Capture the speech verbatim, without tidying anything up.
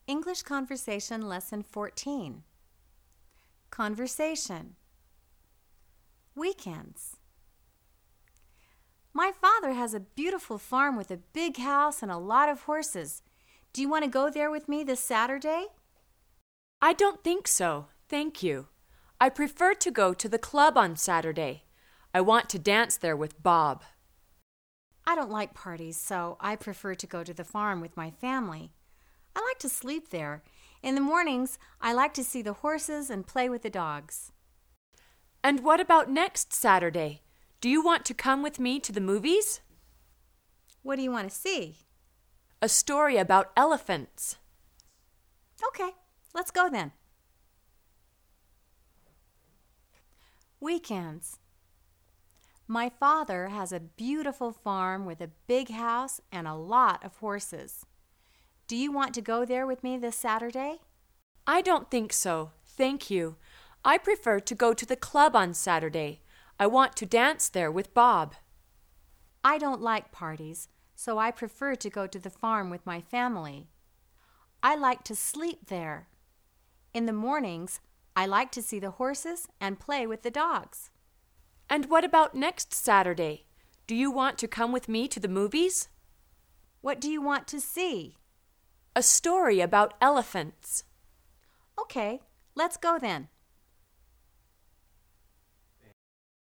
English Conversation Lesson fourteen. Conversation. Weekends. My father has a beautiful farm with a big house and a lot of horses. Do you want to go there with me this Saturday? I don't think so, thank you. I prefer to go to the club on Saturday. I want to dance there with Bob. I don't like parties, so I prefer to go to the farm with my family. I like to sleep there. In the mornings, I like to see the horses and play with the dogs. And what about next Saturday? Do you want to come with me to the movies? What do you want to see? A story about elephants. Okay, let's go then. Weekends. My father has a beautiful farm with a big house and a lot of horses. Do you want to go there with me this Saturday? I don't think so, thank you. I prefer to go to the club on Saturday. I want to dance there with Bob. I don't like parties, so I prefer to go to the farm with my family. I like to sleep there. In the mornings, I like to see the horses and play with the dogs. And what about next Saturday? Do you want to come with me to the movies? What do you want to see? A story about elephants. Okay, let's go then.